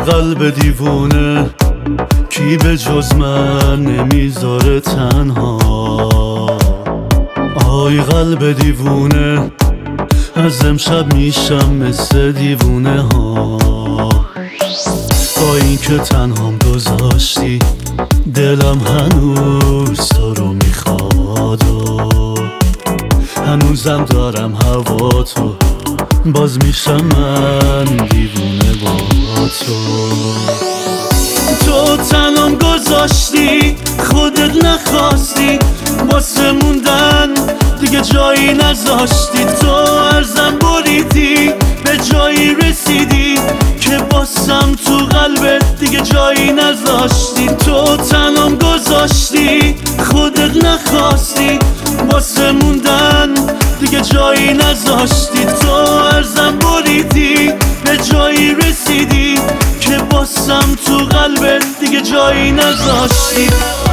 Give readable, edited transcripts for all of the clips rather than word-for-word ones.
قلب دیوونه کی به جز من نمیذاره تنها. آی قلب دیوونه از امشب میشم مثل دیوونه ها. با این که تنهام گذاشتی دلم هنوز تو رو میخواد و هنوزم دارم هوا تو، باز میشم من دیوونه با تو. تو تنهام گذاشتی خودت نخواستی، واسه موندن دیگه جایی نذاشتی. تو ارزم بریدی به جایی رسیدی که باسم تو قلبت دیگه جایی نذاشتی. تو تنهام گذاشتی خودت نخواستی، واسه موندن دیگه جایی نذاشتی. تو ارزم بریدی به جایی رسیدی که باسم تو قلبت دیگه جایی نذاشتی.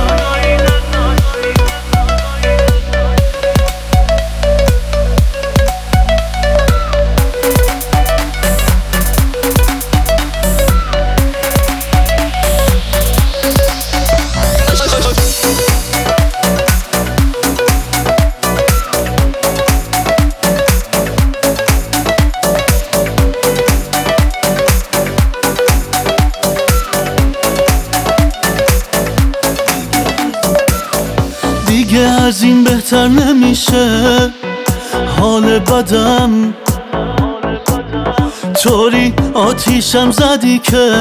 دیگه از این بهتر نمیشه حال بدم، طوری آتیشم زدی که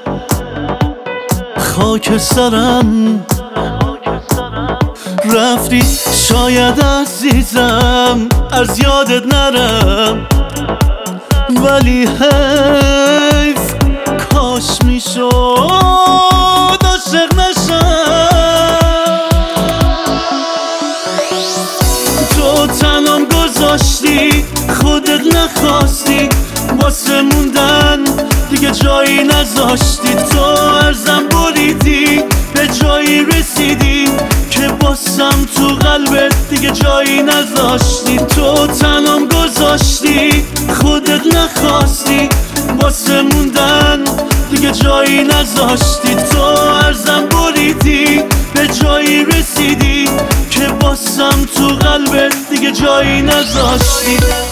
خاک سرم رفتی. شاید عزیزم از یادت نرم، ولی حیف کاش میشد عاشق نشم. تو تنهام گذاشتی خودت نخواستی، واسه موندن دیگه جایی نذاشتی. تو ارزم بریدی به جایی رسیدی که باسم تو قلبت دیگه جایی نذاشتی. تو تنهام گذاشتی خودت نخواستی، واسه موندن دیگه جایی نذاشتی. تو ارزم بریدی به جایی رسیدی که باسم تو قلبت دیگه جایی نذاشتی.